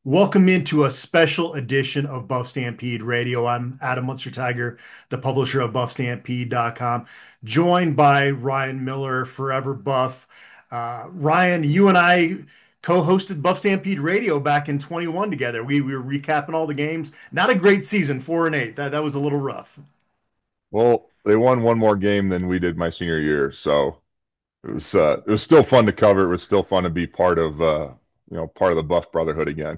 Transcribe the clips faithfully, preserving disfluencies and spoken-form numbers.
Welcome into a special edition of Buff Stampede Radio. I'm Adam Munster Tiger, the publisher of buff stampede dot com, joined by Ryan Miller, Forever Buff. Uh, Ryan, you and I co-hosted Buff Stampede Radio back in twenty-one together. We, we were recapping all the games. Not a great season, four and eight. That that was a little rough. Well, they won one more game than we did my senior year, so it was uh, it was still fun to cover. It was still fun to be part of uh, you know part of the Buff Brotherhood again.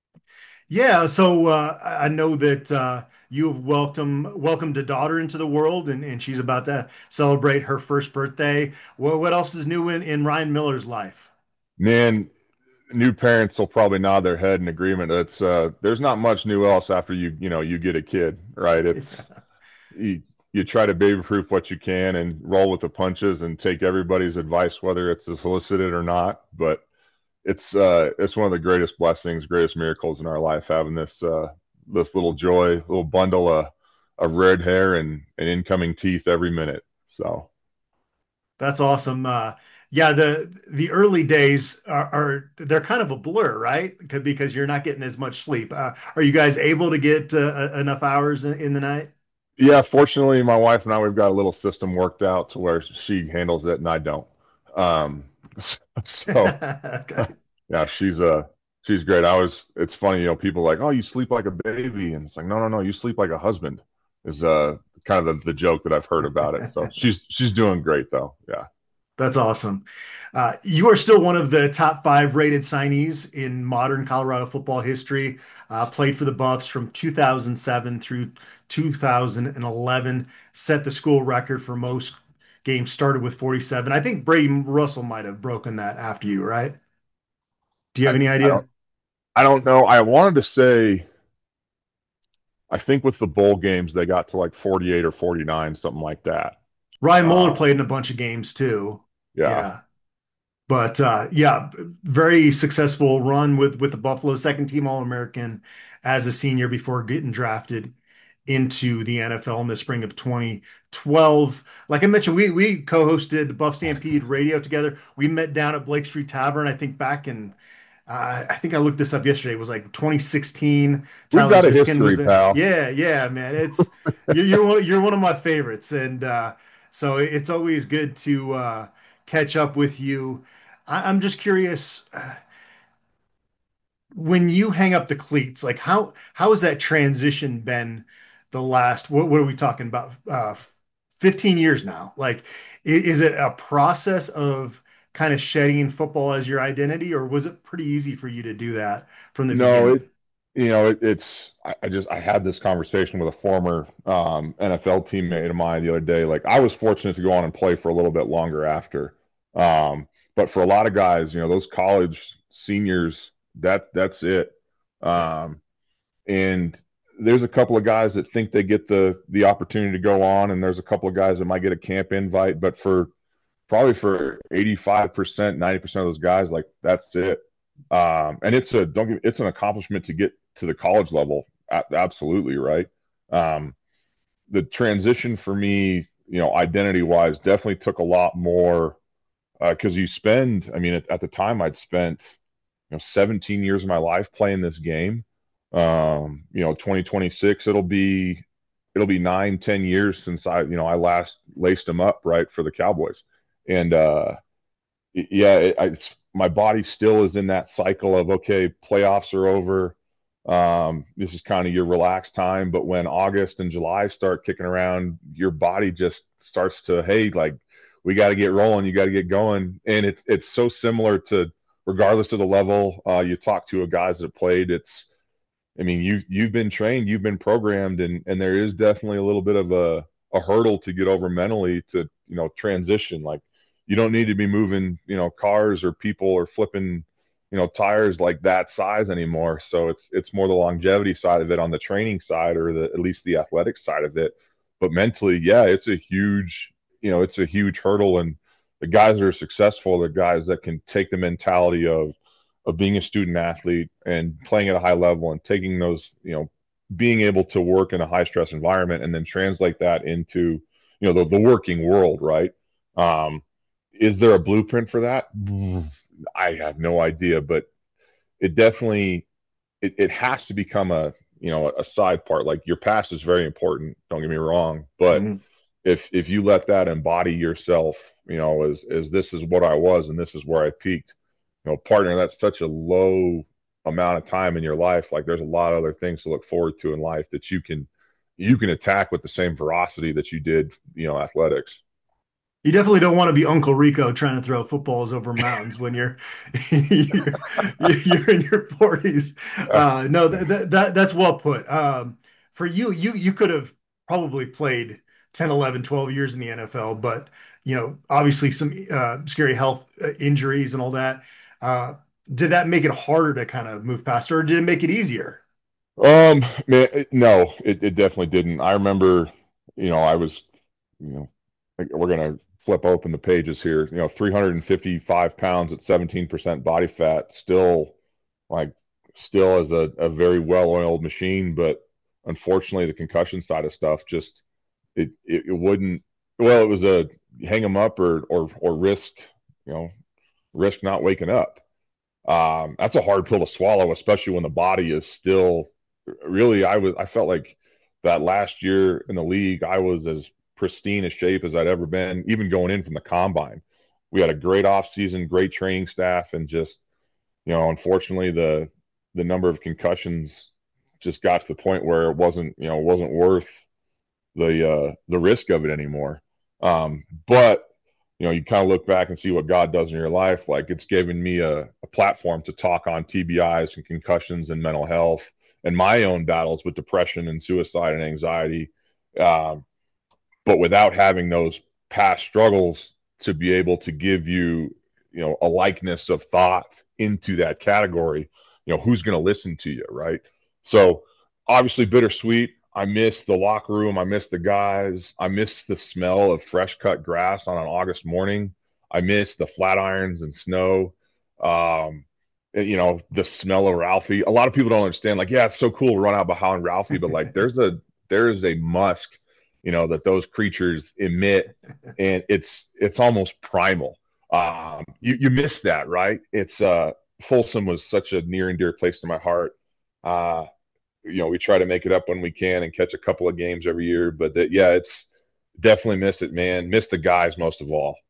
Yeah, so uh, I I know that uh, you have welcomed welcomed a daughter into the world, and, and she's about to celebrate her first birthday. What what else is new in, in Ryan Miller's life? Man, new parents will probably nod their head in agreement. It's uh, there's not much new else after you you know you get a kid, right? It's you you try to baby proof what you can and roll with the punches and take everybody's advice, whether it's solicited or not. But it's uh it's one of the greatest blessings, greatest miracles in our life, having this uh this little joy, little bundle of of red hair and, and incoming teeth every minute. So That's awesome. Uh, yeah, the the early days are, are they're kind of a blur, right? Because because you're not getting as much sleep. Uh, are you guys able to get uh, enough hours in, in the night? yeah, fortunately my wife and I, we've got a little system worked out to where she handles it and I don't. Um so Okay. yeah, she's uh she's great. I was it's funny, you know, people are like, "Oh, you sleep like a baby." And it's like, "No, no, no, you sleep like a husband." Is uh kind of the, the joke that I've heard about it. So she's she's doing great though. Yeah. That's awesome. Uh, you are still one of the top five rated signees in modern Colorado football history. Uh, played for the Buffs from two thousand seven through two thousand eleven. Set the school record for most games started with forty-seven. I think Brady Russell might have broken that after you, right? Do you have I, any I don't idea? I don't know. I wanted to say I think with the bowl games they got to like forty-eight or forty-nine, something like that. Ryan Muller Uh, played in a bunch of games too. yeah. Yeah. But uh, yeah, very successful run with with the Buffalo, second team All American as a senior before getting drafted into the N F L in the spring of twenty twelve. Like I mentioned, we we co-hosted the Buff Stampede Radio together. We met down at Blake Street Tavern, I think back in uh, I think I looked this up yesterday. It was like twenty sixteen. We've Tyler got a Ziskin was history, there. pal. Yeah, yeah, man. It's you're you're one, you're one of my favorites, and uh, so it's always good to uh, catch up with you. I, I'm just curious, uh, when you hang up the cleats, like how how has that transition been the last, what, what are we talking about? Uh, fifteen years now. Like, i- is it a process of kind of shedding football as your identity, or was it pretty easy for you to do that from the No, it beginning? you know, it, it's I, I just I had this conversation with a former um N F L teammate of mine the other day. Like I was fortunate to go on and play for a little bit longer after. Um, but for a lot of guys, you know, those college seniors, that that's it. Yeah. Um, and there's a couple of guys that think they get the the opportunity to go on, and there's a couple of guys that might get a camp invite, but for probably for eighty-five percent, ninety percent of those guys, like that's it. Um, and it's a don't get, it's an accomplishment to get to the college level. A- absolutely, right. Um, the transition for me, you know, identity wise, definitely took a lot more because uh, you spend. I mean, at, at the time, I'd spent you know seventeen years of my life playing this game. Um, you know, twenty twenty-six, it'll be it'll be nine, ten years since I, you know, I last laced them up right for the Cowboys. And uh, yeah, it, it's my body still is in that cycle of okay, playoffs are over. Um, this is kind of your relaxed time, but when August and July start kicking around, your body just starts to hey, like we got to get rolling, you got to get going, and it's it's so similar to regardless of the level uh, you talk to a guys that played. It's I mean, you you've been trained, you've been programmed, and and there is definitely a little bit of a a hurdle to get over mentally to you know transition. Like you don't need to be moving you know cars or people or flipping you know tires like that size anymore. So it's it's more the longevity side of it on the training side or the at least the athletic side of it. But mentally, yeah, it's a huge you know it's a huge hurdle, and the guys that are successful, the guys that can take the mentality of of being a student athlete and playing at a high level and taking those, you know, being able to work in a high stress environment and then translate that into, you know, the, the working world, right? Um, is there a blueprint for that? I have no idea, but it definitely it, it has to become a, you know, a side part. Like your past is very important. Don't get me wrong, but Mhm. if if you let that embody yourself, you know, as as this is what I was and this is where I peaked, you know, partner, that's such a low amount of time in your life. Like there's a lot of other things to look forward to in life that you can you can attack with the same veracity that you did, you know, athletics. You definitely don't want to be Uncle Rico trying to throw footballs over mountains when you're you're, you're in your forties. Uh, no, that, that that's well put. Um, for you, you you could have probably played ten, eleven, twelve years in the N F L, but you know, obviously some uh, scary health uh, injuries and all that. Uh, did that make it harder to kind of move past, or did it make it easier? Um, man, it- no, it, it definitely didn't. I remember, you know, I was, you know, like, we're gonna flip open the pages here. You know, three hundred fifty-five pounds at seventeen percent body fat, still like still is a, a very well-oiled machine, but unfortunately, the concussion side of stuff just it it, it wouldn't. Well, it was a hang them up or or or risk, you know, risk not waking up. Um, that's a hard pill to swallow, especially when the body is still really. I was I felt like that last year in the league, I was as pristine a shape as I'd ever been, even going in from the combine. We had a great off season, great training staff, and just you know, unfortunately the the number of concussions just got to the point where it wasn't you know it wasn't worth the uh, the risk of it anymore. Um, but you know, you kind of look back and see what God does in your life. Like it's given me a, a platform to talk on T B Is and concussions and mental health and my own battles with depression and suicide and anxiety. Um, but without having those past struggles to be able to give you, you know, a likeness of thought into that category, you know, who's going to listen to you, right? So obviously bittersweet. I miss the locker room. I miss the guys. I miss the smell of fresh cut grass on an August morning. I miss the flat irons and snow. Um, you know, the smell of Ralphie. A lot of people don't understand. Like, yeah, it's so cool to run out behind Ralphie, but like, there's a there is a musk, you know, that those creatures emit, and it's it's almost primal. Um, you you miss that, right? It's uh, Folsom was such a near and dear place to my heart. Uh, you know, we try to make it up when we can and catch a couple of games every year, but that yeah, it's definitely miss it, man. Miss the guys most of all.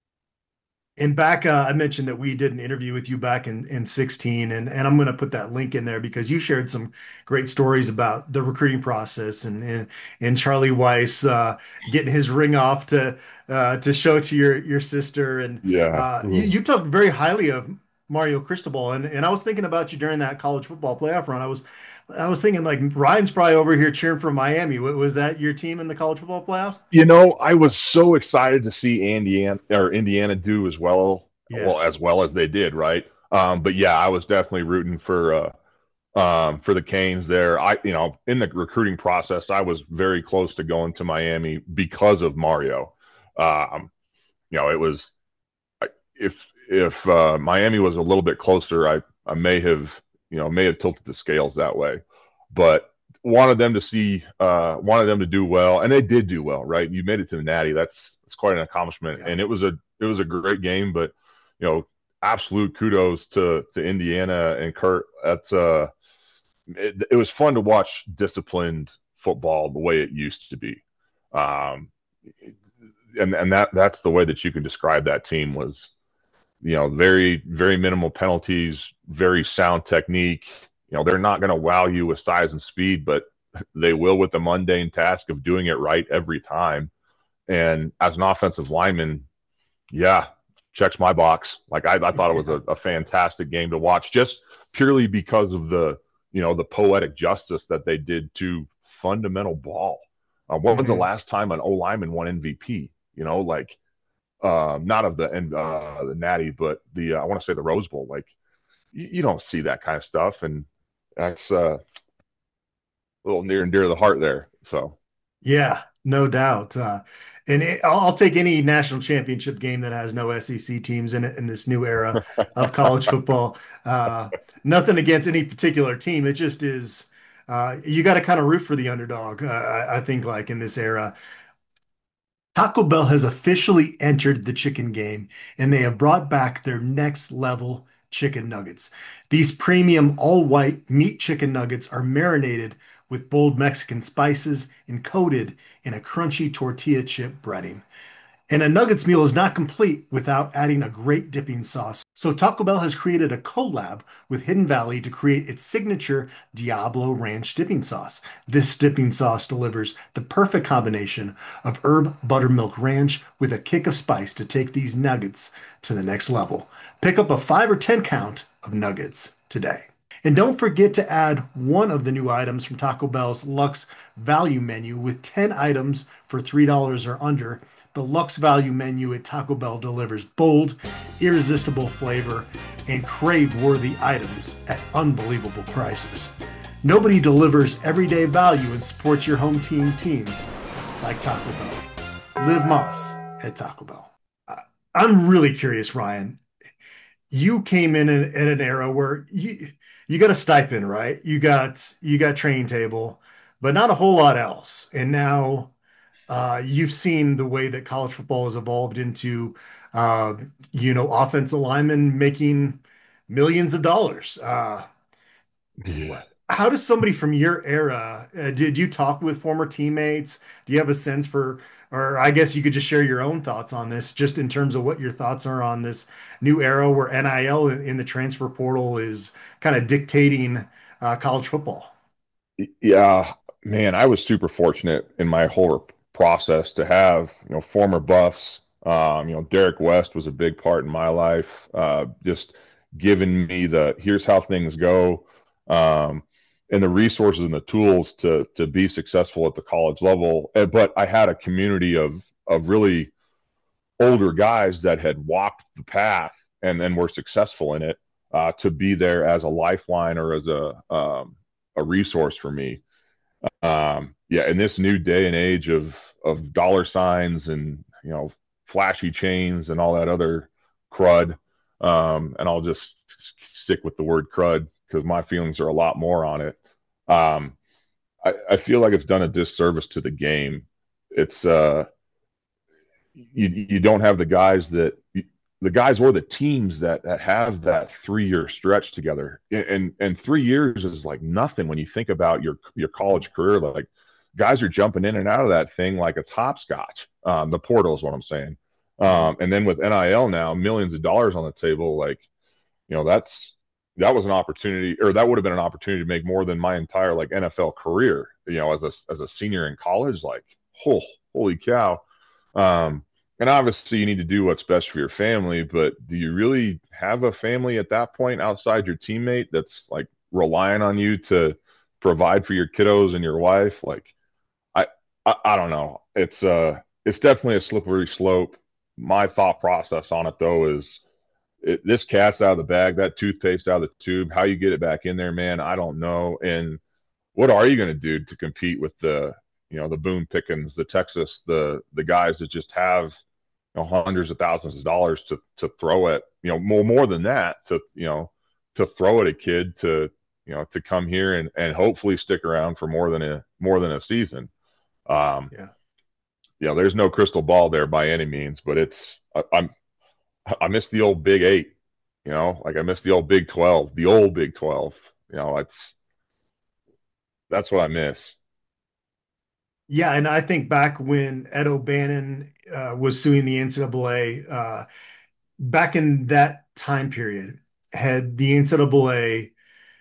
And back, uh, I mentioned that we did an interview with you back in, in sixteen, and, and I'm going to put that link in there because you shared some great stories about the recruiting process and and, and Charlie Weiss uh, getting his ring off to uh, to show to your your sister, and Yeah. uh, you, Ooh. you talked very highly of Mario Cristobal, and and I was thinking about you during that college football playoff run. I was I was thinking like Ryan's probably over here cheering for Miami. Wa- Was that your team in the college football playoff? You know, I was so excited to see Indiana or Indiana do as well, Yeah. well as well as they did, right? Um, but yeah, I was definitely rooting for uh, um, for the Canes there. I, you know, in the recruiting process, I was very close to going to Miami because of Mario. Um, you know, it was if if uh, Miami was a little bit closer, I I may have you know may have tilted the scales that way, but wanted them to see uh, wanted them to do well, and they did do well, right? You made it to the Natty. That's that's quite an accomplishment, Yeah. and it was a it was a great game. But you know, absolute kudos to to Indiana and Kurt. That's uh, it, it was fun to watch disciplined football the way it used to be. Um, and and that that's the way that you can describe that team was you know, very, very minimal penalties, very sound technique. You know, they're not going to wow you with size and speed, but they will with the mundane task of doing it right every time. And as an offensive lineman, yeah, checks my box. Like I, I thought it was a, a fantastic game to watch, just purely because of the, you know, the poetic justice that they did to fundamental ball. Uh, when was the Hmm. last time an O lineman won M V P? You know, like um, not of the and uh, the Natty, but the uh, I want to say the Rose Bowl. Like you, you don't see that kind of stuff, and that's uh, a little near and dear to the heart there. So Yeah, no doubt. Uh, and it, I'll, I'll take any national championship game that has no S E C teams in it in this new era of college football. Uh, Nothing against any particular team. It just is, uh, you got to kind of root for the underdog, uh, I, I think, like in this era. Taco Bell has officially entered the chicken game, and they have brought back their next level chicken nuggets. These premium all white meat chicken nuggets are marinated with bold Mexican spices and coated in a crunchy tortilla chip breading. And a nuggets meal is not complete without adding a great dipping sauce. So Taco Bell has created a collab with Hidden Valley to create its signature Diablo Ranch dipping sauce. This dipping sauce delivers the perfect combination of herb buttermilk ranch with a kick of spice to take these nuggets to the next level. Pick up a five or ten count of nuggets today. And don't forget to add one of the new items from Taco Bell's Lux Value Menu with ten items for three dollars or under. The Lux Value Menu at Taco Bell delivers bold, irresistible flavor and crave-worthy items at unbelievable prices. Nobody delivers everyday value and supports your home team teams like Taco Bell. Live Moss at Taco Bell. I'm really curious, Ryan. You came in at an era where you you got a stipend, right? You got you got train table, but not a whole lot else. And now uh, you've seen the way that college football has evolved into, uh, you know, offensive linemen making millions of dollars. Uh, Yeah. how does somebody from your era, uh, did you talk with former teammates? Do you have a sense for, or I guess you could just share your own thoughts on this, just in terms of what your thoughts are on this new era where N I L in, in the transfer portal is kind of dictating uh, college football? Yeah, man, I was super fortunate in my whole process to have, you know, former Buffs. Um, you know, Derek West was a big part in my life. Uh, just giving me the here's how things go, um, and the resources and the tools to to be successful at the college level. Uh, But I had a community of of really older guys that had walked the path and then were successful in it, uh, to be there as a lifeline or as a um, a resource for me. Um, yeah, in this new day and age of of dollar signs and, you know, flashy chains and all that other crud, um, and I'll just stick with the word crud because my feelings are a lot more on it. Um, I, I feel like it's done a disservice to the game. It's uh, you you don't have the guys that the guys or the teams that that have that three year stretch together, and and three years is like nothing when you think about your your college career. Like, guys are jumping in and out of that thing like it's hopscotch. Um, the portal is what I'm saying. Mhm. Um, and then with N I L now, millions of dollars on the table, like, you know, that's that was an opportunity, or that would have been an opportunity to make more than my entire like N F L career. You know, as a as a senior in college, like, oh, holy cow. Um, and obviously, you need to do what's best for your family, but do you really have a family at that point outside your teammate that's like relying on you to provide for your kiddos and your wife? Like, I, I, I don't know. It's uh, it's definitely a slippery slope. My thought process on it though is it, this cat's out of the bag, that toothpaste out of the tube. How you get it back in there, man, I don't know. And what are you going to do to compete with the, you know, the Boone Pickens, the Texas, the the guys that just have, you know, hundreds of thousands of dollars to to throw at, you know, more more than that to, you know, to throw at a kid to, you know, to come here and and hopefully stick around for more than a more than a season. Um, Yeah. you know, there's no crystal ball there by any means, but it's I, I'm I miss the old Big Eight, you know, like I miss the old Big Twelve, the old Big Twelve. You know, it's that's what I miss. Yeah, and I think back when Ed O'Bannon uh, was suing the N C double A, uh, back in that time period, had the N C double A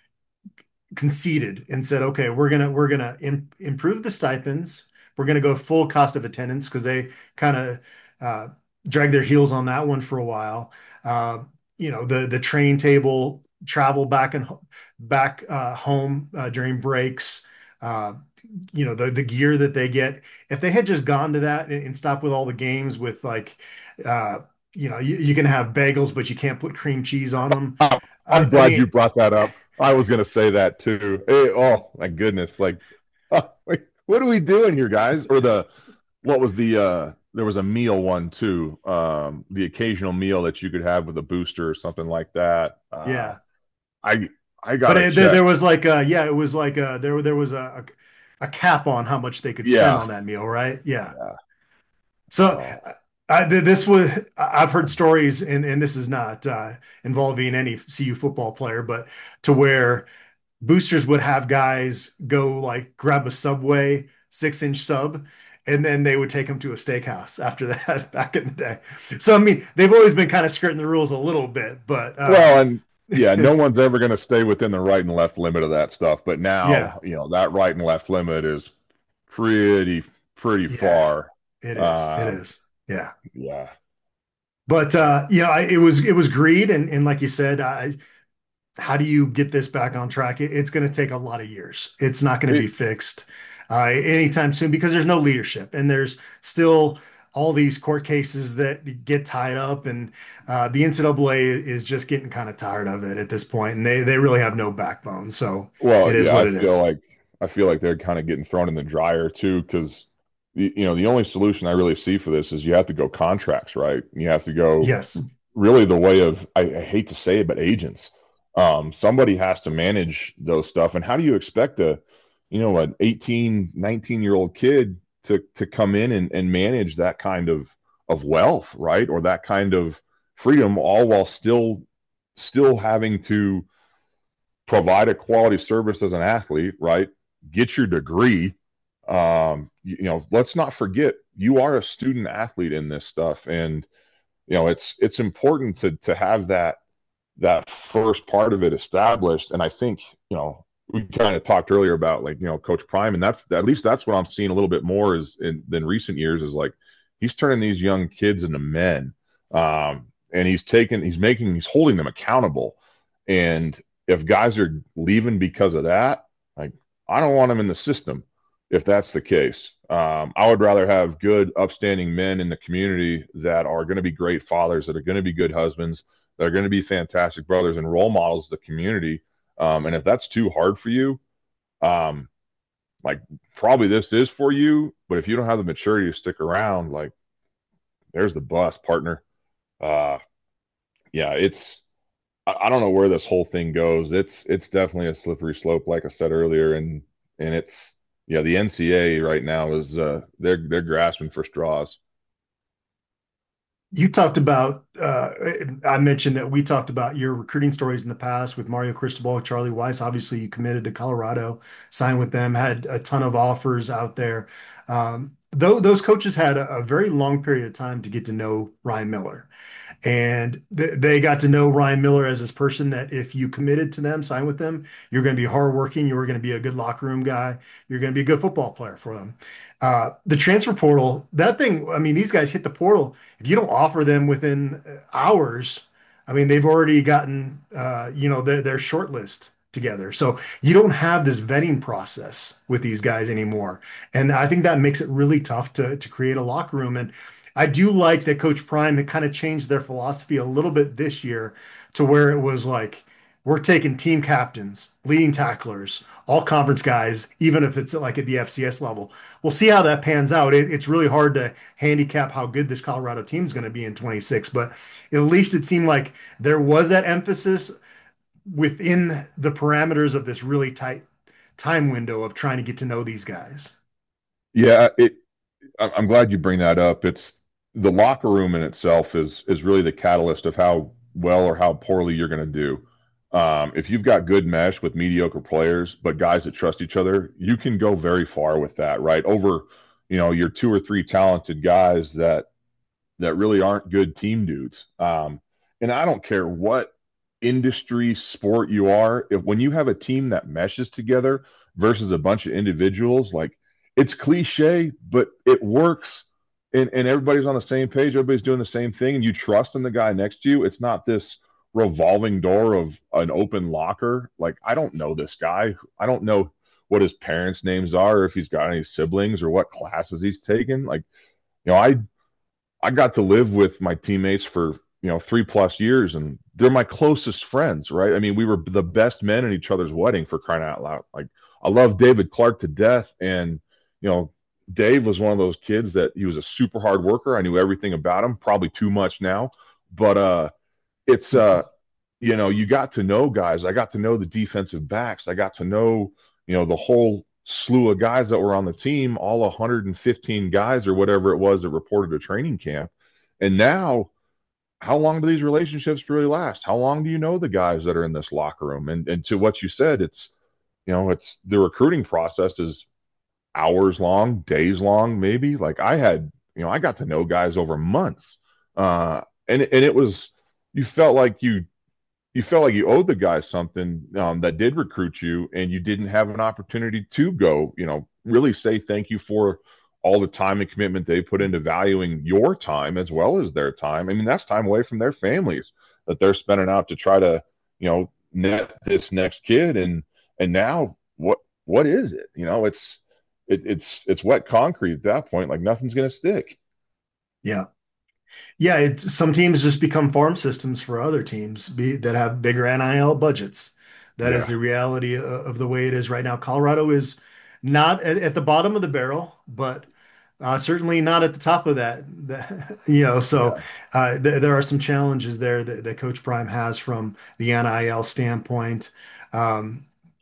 conceded and said, "Okay, we're gonna we're gonna im improve the stipends. We're gonna go full cost of attendance," because they kind of uh, dragged their heels on that one for a while. Uh, you know, the the train table travel back and back uh, home uh, during breaks. Uh, you know, the the gear that they get. If they had just gone to that and, and stopped with all the games with like, uh, you know, you, you can have bagels, but you can't put cream cheese on them. I'm, I, I'm I glad you mean, brought that up. I was going to say that too. Eh, oh my goodness. Like, uh, like, what are we doing here, guys? Or the, what was the, uh, there was a meal one too. Um, the occasional meal that you could have with a booster or something like that. Uh, yeah. I, I But got to it, there, check. there was like uh yeah, it was like uh there there was a, a a cap on how much they could spend Yeah. on that meal, right? Yeah. Yeah. So No. I, this was I've heard stories, and and this is not uh, involving any C U football player, but to where boosters would have guys go like grab a Subway six inch sub, and then they would take them to a steakhouse after that back in the day. So I mean, they've always been kind of skirting the rules a little bit, but um, Well, and yeah, no one's ever going to stay within the right and left limit of that stuff. But yeah, now, you know, that right and left limit is pretty, pretty yeah, far. it is, it Um, is, yeah. yeah. But uh, you know, I, it was it was greed, and and like you said, I how do you get this back on track? It, it's going to take a lot of years. It's not going to be It, fixed uh, anytime soon because there's no leadership and there's still all these court cases that get tied up, and uh, the N C double A is just getting kind of tired of it at this point, and they they really have no backbone. So well, it is yeah, what I it feel is. like I feel like they're kind of getting thrown in the dryer too, because you know, the only solution I really see for this is you have to go contracts, right? You have to go Yes. really the way of I, I hate to say it, but agents. Um, somebody has to manage those stuff. And how do you expect a, you know, an eighteen, nineteen year old kid to to come in and, and manage that kind of of wealth, right? Or that kind of freedom, all while still still having to provide a quality service as an athlete, right? Get your degree. Um, you, you know, let's not forget you are a student athlete in this stuff, and you know it's it's important to to have that that first part of it established. And I think you know we kind of talked earlier about like you know Coach Prime, and that's at least that's what I'm seeing a little bit more is in than recent years is like he's turning these young kids into men, um, and he's taking he's making he's holding them accountable. And if guys are leaving because of that, like I don't want them in the system if that's the case. Um, I would rather have good, upstanding men in the community that are going to be great fathers, that are going to be good husbands, that are going to be fantastic brothers and role models of the community. Um, and if that's too hard for you, um, like probably this is for you. But if you don't have the maturity to stick around, like there's the bus, partner. Uh, yeah, it's I, I don't know where this whole thing goes. It's it's definitely a slippery slope, like I said earlier, and and it's yeah, the N C A A right now is uh, they're they're grasping for straws. You talked about, uh, I mentioned that we talked about your recruiting stories in the past with Mario Cristobal, Charlie Weiss. Obviously, you committed to Colorado, signed with them, had a ton of offers out there. Um, though those coaches had a, a very long period of time to get to know Ryan Miller. And th they got to know Ryan Miller as this person that if you committed to them, signed with them, you're going to be hardworking, you're going to be a good locker room guy, you're going to be a good football player for them. Uh, the transfer portal, that thing, I mean, these guys hit the portal. If you don't offer them within uh, hours, I mean, they've already gotten, uh, you know, their, their short list together. So you don't have this vetting process with these guys anymore. And I think that makes it really tough to, to create a locker room. And I do like that Coach Prime had kind of changed their philosophy a little bit this year to where it was like, we're taking team captains, leading tacklers, all conference guys, even if it's like at the F C S level. We'll see how that pans out. It, it's really hard to handicap how good this Colorado team is going to be in twenty-six, but at least it seemed like there was that emphasis within the parameters of this really tight time window of trying to get to know these guys. Yeah, it. I- I'm glad you bring that up. It's the locker room in itself is is really the catalyst of how well or how poorly you're going to do. Um, if you've got good mesh with mediocre players, but guys that trust each other, you can go very far with that, right? Over, you know, your two or three talented guys that that really aren't good team dudes. Um, and I don't care what industry sport you are, if when you have a team that meshes together versus a bunch of individuals, like it's cliche, but it works. And, and everybody's on the same page, everybody's doing the same thing, and you trust in the guy next to you. It's not this revolving door of an open locker. Like, I don't know this guy. I don't know what his parents' names are, or if he's got any siblings or what classes he's taken. Like, you know, I I got to live with my teammates for, you know, three plus years, and they're my closest friends, right? I mean, we were the best men in each other's wedding, for crying out loud. Like, I love David Clark to death. And, you know, Dave was one of those kids that he was a super hard worker. I knew everything about him, probably too much now. But uh it's uh you know, you got to know guys. I got to know the defensive backs. I got to know, you know, the whole slew of guys that were on the team, all one hundred fifteen guys or whatever it was that reported to training camp. And now, how long do these relationships really last? How long do you know the guys that are in this locker room? And and to what you said, it's you know, it's the recruiting process is hours long, days long, maybe. Like I had, you know, I got to know guys over months. Uh and and it was you felt like you you felt like you owed the guys something um, that did recruit you, and you didn't have an opportunity to go, you know, really say thank you for all the time and commitment they put into valuing your time as well as their time. I mean, that's time away from their families that they're spending out to try to, you know, net this next kid. And and now what what is it? You know, it's it, it's it's wet concrete at that point. Like nothing's gonna stick. Yeah. Yeah, it's some teams just become farm systems for other teams be, that have bigger N I L budgets. That is Yeah. the reality of, of the way it is right now. Colorado is not at, at the bottom of the barrel, but uh, certainly not at the top of that. that you know, so Yeah. uh, th there are some challenges there that, that Coach Prime has from the N I L standpoint. Um,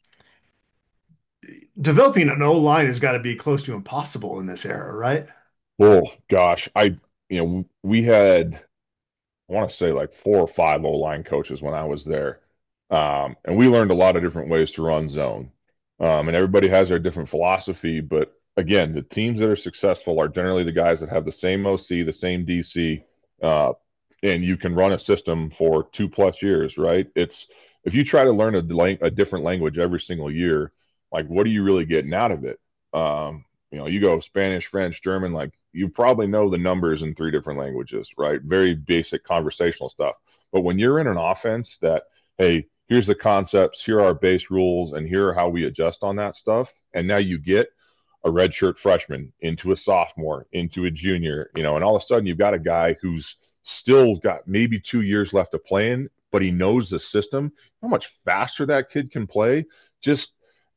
Developing an O line has got to be close to impossible in this era, right? Oh gosh. I you know, we had I want to say like four or five O line coaches when I was there. Um, and we learned a lot of different ways to run zone. Um, and everybody has their different philosophy. But again, the teams that are successful are generally the guys that have the same O C, the same D C, uh, and you can run a system for two plus years, right? It's if you try to learn a, a different language every single year, like what are you really getting out of it? Um, you know, you go Spanish, French, German, like you probably know the numbers in three different languages, right? Very basic conversational stuff. But when you're in an offense that, hey, here's the concepts, here are our base rules, and here are how we adjust on that stuff. And now you get a redshirt freshman into a sophomore, into a junior, you know, and all of a sudden you've got a guy who's still got maybe two years left of playing, but he knows the system, how much faster that kid can play. Just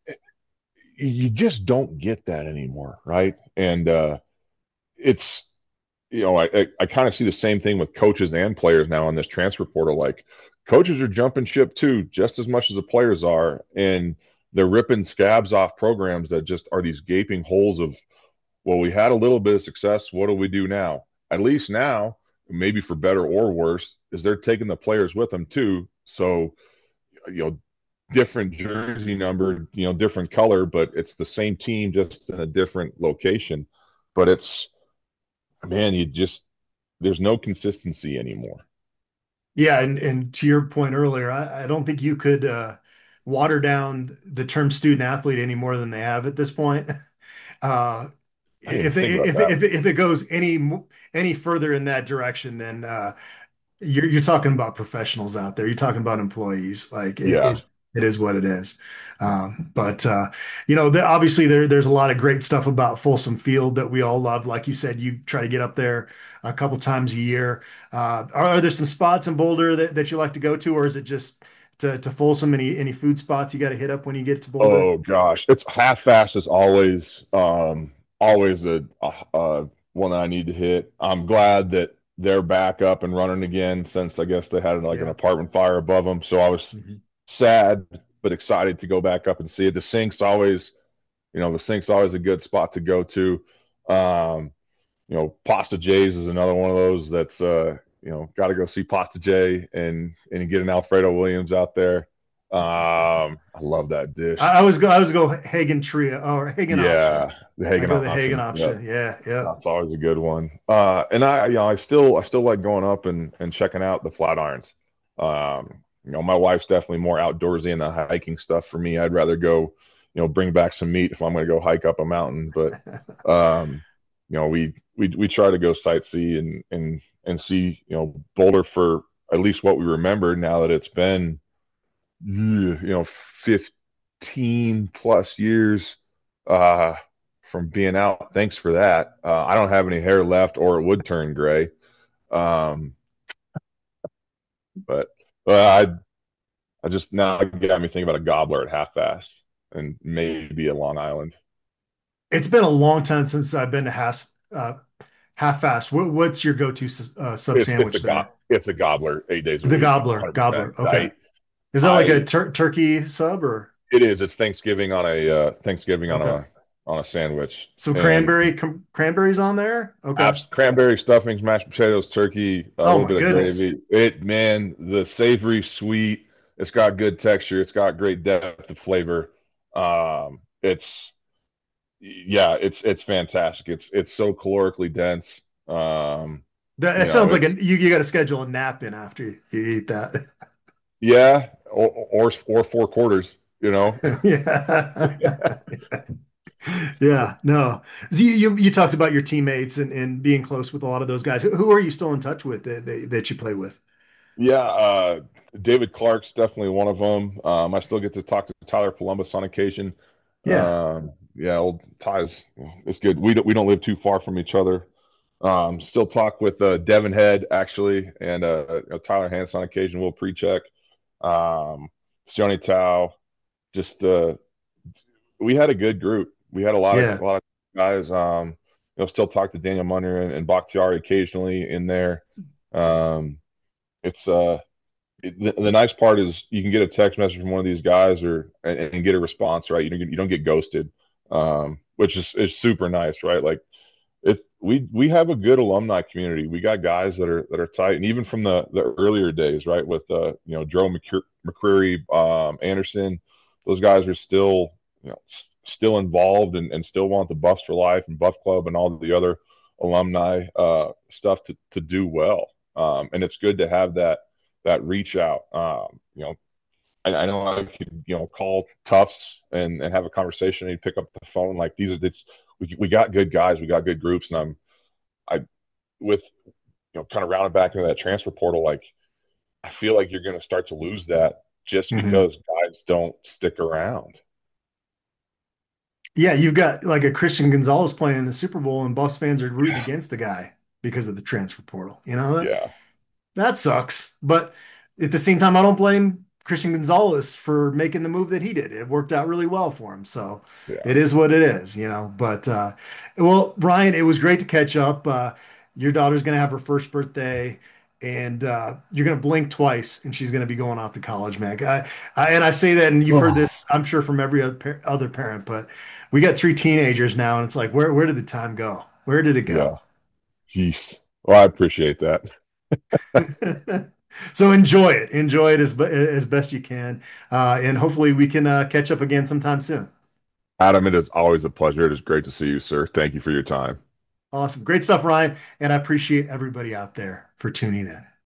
you just don't get that anymore, right? And uh, it's you know, I I, I kind of see the same thing with coaches and players now on this transfer portal. Like coaches are jumping ship too, just as much as the players are, and they're ripping scabs off programs that just are these gaping holes of, well, we had a little bit of success. What do we do now? At least now, maybe for better or worse, is they're taking the players with them too. So you know, different jersey number, you know, different color, but it's the same team just in a different location. But it's man, you just there's no consistency anymore. Yeah, and and to your point earlier, I, I don't think you could uh, water down the term student athlete any more than they have at this point. Uh, I didn't even if think it, about if that. it, if it, if it goes any mo- any further in that direction, then uh, you're you're talking about professionals out there. You're talking about employees. Like it, Yeah. it, it is what it is. Um, but uh, you know, the, obviously there there's a lot of great stuff about Folsom Field that we all love. Like you said, you try to get up there a couple times a year. Uh, are, are there some spots in Boulder that, that you like to go to, or is it just to, to Folsom? Any any food spots you got to hit up when you get to Boulder? Oh gosh, it's half fast is always um always a, a, a one that I need to hit. I'm glad that they're back up and running again since I guess they had like an Yeah. apartment fire above them. So I was Mhm. sad but excited to go back up and see it. The sink's always, you know, the sink's always a good spot to go to. Um, you know, Pasta J's is another one of those that's uh, you know, got to go see Pasta J and and get an Alfredo Williams out there. Um, I love that dish. I, I was go I was go Hagen Trio or Hagen option. Yeah, the I Hagen go the Hagen option. Yep, option. Yeah, yeah. that's always a good one. Uh, and I, you know, I still I still like going up and and checking out the Flatirons. Um, you know, my wife's definitely more outdoorsy and the hiking stuff for me. I'd rather go, you know, bring back some meat if I'm going to go hike up a mountain. But um, you know, we we we try to go sightsee and and and see, you know, Boulder for at least what we remember now that it's been, you know, fifteen plus years uh, from being out. Thanks for that. Uh, I don't have any hair left, or it would turn gray. Um, but uh, I, I just now got me thinking about a gobbler at half fast and maybe a Long Island. It's been a long time since I've been to Half uh, Half Fast. What, what's your go-to uh, sub It's it's a sandwich go- there? it's a gobbler eight days a The week, Gobbler, one hundred percent. Gobbler. Okay. I Is that like a I tur turkey sub or? it is. It's Thanksgiving on a uh, Thanksgiving on Okay. a on a sandwich. So And cranberry, com- cranberries on there. Okay. apps, cranberry stuffings, mashed potatoes, turkey, a Oh little my bit of goodness. gravy. It, man, the savory, sweet. It's got good texture. It's got great depth of flavor. Um, it's yeah, it's it's fantastic. It's it's so calorically dense. Um, That, you that know, sounds like a it's you, you got to schedule a nap in after you, you eat that. yeah, or or, or four quarters. You know, Yeah. Yeah, no. So you, you you talked about your teammates and, and being close with a lot of those guys. Who, who are you still in touch with that, that, that you play with? yeah. Uh, David Clark's definitely one of them. Um, I still get to talk to Tyler Columbus on occasion. Yeah, Um, yeah, old ties. It's good. We don't we don't live too far from each other. Um, still talk with uh, Devin Head actually, and uh, uh, Tyler Hansen on occasion. We'll pre-check. Um, Sione Tao. Just uh, we had a good group. We had a lot of yeah, a lot of guys. Um, you know, still talk to Daniel Munner and, and Bakhtiari occasionally in there. Um, it's uh, it, the, the nice part is you can get a text message from one of these guys or and, and get a response, right? You don't get, you don't get ghosted, um, which is is super nice, right? Like it we we have a good alumni community. We got guys that are that are tight, and even from the the earlier days, right? With uh, you know, Joe McCre- McCreary, um, Anderson, those guys are still you know s- still involved and, and still want the Buffs for life and Buff Club and all the other alumni uh, stuff to to do well. Um, and it's good to have that that reach out. Um, you know, I, I know I could, you know, call Tufts and, and have a conversation. And he'd pick up the phone. Like these are this we we got good guys, we got good groups, and I'm I with you know kind of rounding back into that transfer portal. Like I feel like you're going to start to lose that just hmm because guys don't stick around. yeah. You've got like a Christian Gonzalez playing in the Super Bowl, and Buffs fans are rooting against the guy because of the transfer portal. You know that Yeah, that sucks. But at the same time, I don't blame Christian Gonzalez for making the move that he did. It worked out really well for him. So yeah. it is what it is, you know. But uh, well, Ryan, it was great to catch up. Uh, your daughter's gonna have her first birthday, and uh, you're gonna blink twice, and she's gonna be going off to college, man. I, I, and I say that, and you've heard Oh, this, I'm sure, from every other, par- other parent. But we got three teenagers now, and it's like, where where did the time go? Where did it go? yeah. Jeez. Well, I appreciate that, So enjoy it. Enjoy it as be- as best you can, uh, and hopefully we can uh, catch up again sometime soon. Adam. It is always a pleasure. It is great to see you, sir. Thank you for your time. Awesome, great stuff, Ryan, and I appreciate everybody out there for tuning in.